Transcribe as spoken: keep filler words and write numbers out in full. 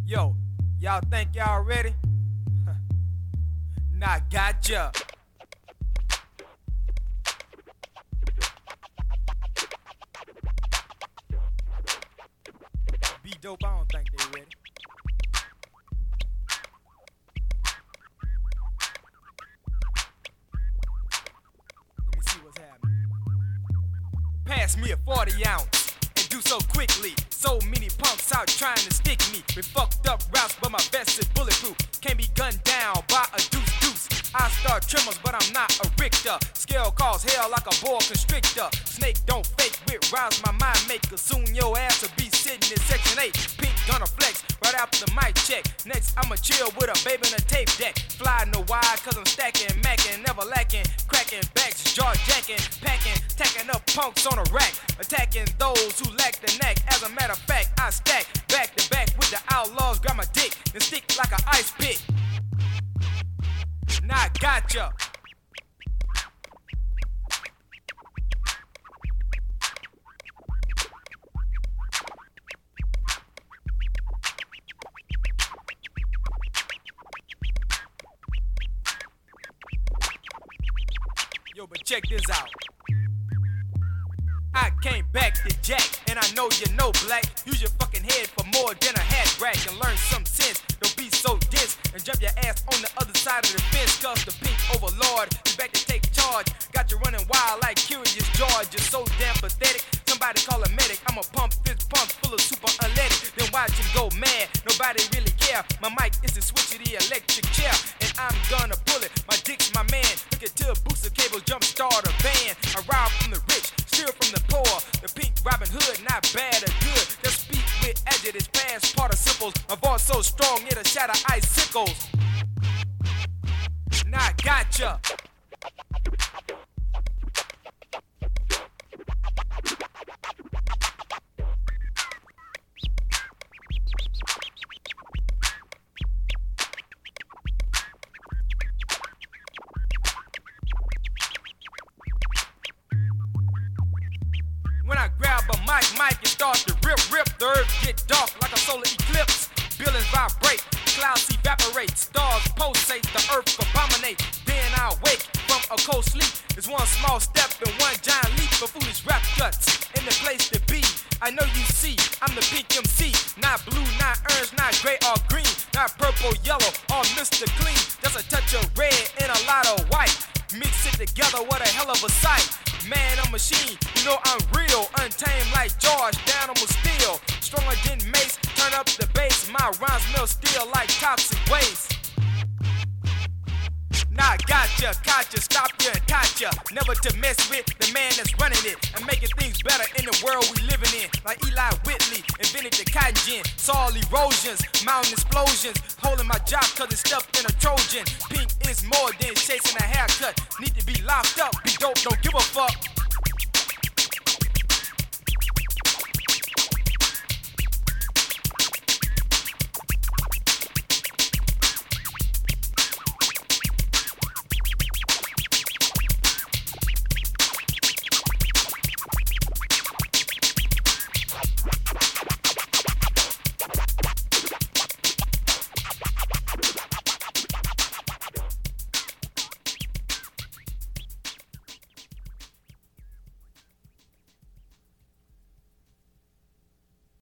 Yo, y'all think y'all ready? Nah, gotcha. Be dope, I don't think they ready. Let me see what's happening. Pass me a forty ounce and do so quickly. So many punks out trying to stick me with fucked up routes, but my vest is bulletproof. Can't be gunned down by a deuce deuce. I start tremors, but I'm not a Richter. Scale calls hell like a boa constrictor. Snake don't fake with rouse my mind maker. Soon your ass will be sitting in section eight. Pink gonna flex right after the mic check. Next I'ma chill with a baby in a tape deck. Fly no wide cause I'm stacking, macking, never lacking. Cracking backs, jaw jacking, packing, tacking up punks on a rack. Attacking those who lack the knack. As a matter of fact, I stack back to back with the outlaws. Grab my dick and stick like an ice pick. Now I gotcha. Yo, but check this out. I came back to Jack, and I know you know black. Use your fucking head for more than a hat rack and learn some sense. Don't be so dense and jump your ass on the other side of the fence. Cause the pink overlord is back to take charge. Got you running wild like Curious George. You're so damn pathetic. Somebody call a medic. I'm a pump fist pump full of super unleaded. Then watch him go mad. Nobody really care. My mic is the switch of the electric chair, and I'm gonna pull it. My dick's my man. Look at till booster cable jump start a van. I rob from the rich, steal from the poor. The pink Robin Hood, not bad or good. Just speak with adjectives, past participles. My voice so strong it'll shatter icicles. Now I gotcha. When I grab a mic, mic and start to rip, rip, the earth get dark like a solar eclipse. Buildings vibrate, clouds evaporate, stars pulsate, the earth abominate. Then I wake from a cold sleep. It's one small step and one giant leap for foolish rap guts in the place to be. I know you see, I'm the pink M C. Not blue, not orange, not gray or green, not purple, yellow, or Mister Clean. Just a touch of red and a lot of white. Mix it together, what a hell of a sight. Man, I'm a machine, you know I'm real. Untamed like George, down on steel. Stronger than Mace, turn up the bass. My rhymes melt steel like toxic waste. Now I gotcha, gotcha, stop ya and gotcha. Never to mess with the man that's running it and making things better in the world we living in. Like Eli Whitley invented the cotton gin. Soil erosions, mountain explosions. Holding my job cause it's stuffed in a Trojan. Pink is more than chasing a haircut. Need to be locked up, be dope, don't give a fuck.